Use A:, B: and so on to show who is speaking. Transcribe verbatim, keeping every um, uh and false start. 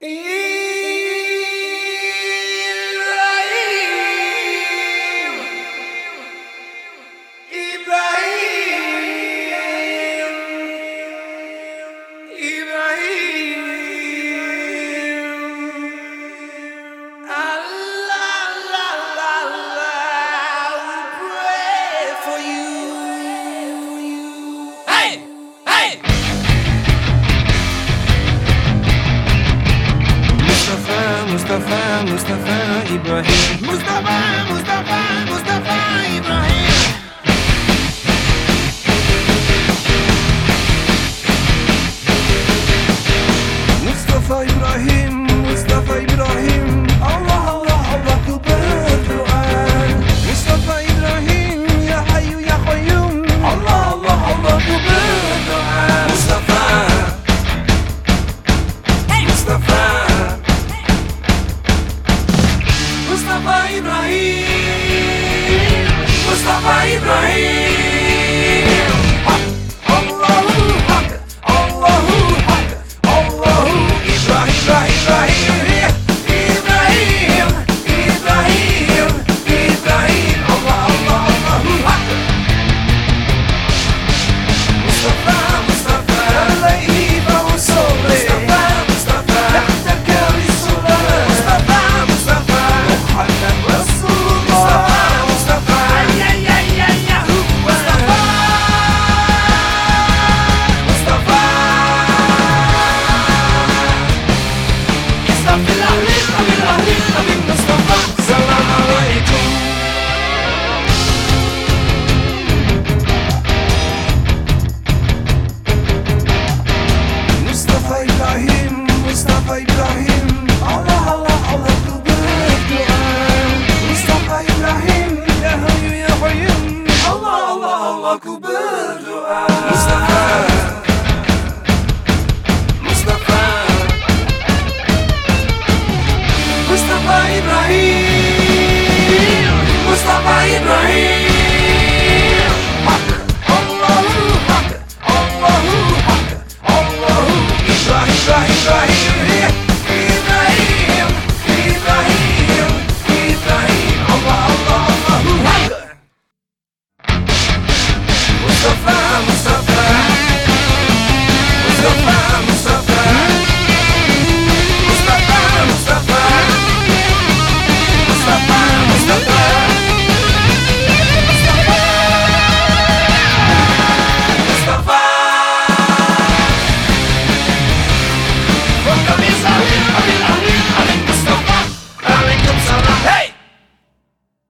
A: Mustafa, Mustafa Ibrahim. Mustafa, Mustafa, Mustafa Ibrahim. Mustafa Ibrahim, Mustafa Ibrahim. Allah, Allah, Allah ku berdoa. Mustafa Ibrahim, ya Hayyu ya Qayyum. Allah, Allah, Allah ku berdoa. Mustafa, Mustafa, Mustafa Ibrahim, Mustafa Ibrahim. Allahu Hak, Allahu Hak, Allahu Ibrahim, Ibrahim, Ibrahim, Ibrahim, Ibrahim. Allah, Allah, Allahu Hak. Mustafa, Mustafa, alaihi fawsalli. Mustafa, Mustafa, tahtaka lis-salat. Mustafa, Mustafa, Muhammad Rasulullah. Mustafa, ya ya ya ya. Mustafa, Mustafa. Istaghfirullah, Istaghfirullah, Istaghfirullah, Mustafa. Assalamualaikum. Mustafa Ibrahim, Mustafa Ibrahim. Allah, Allah, Allah ku berdoa. Mustafa Ibrahim, ya Hayyu ya Qayyum. Allah, Allah, Allah ku berdoa. Mustafa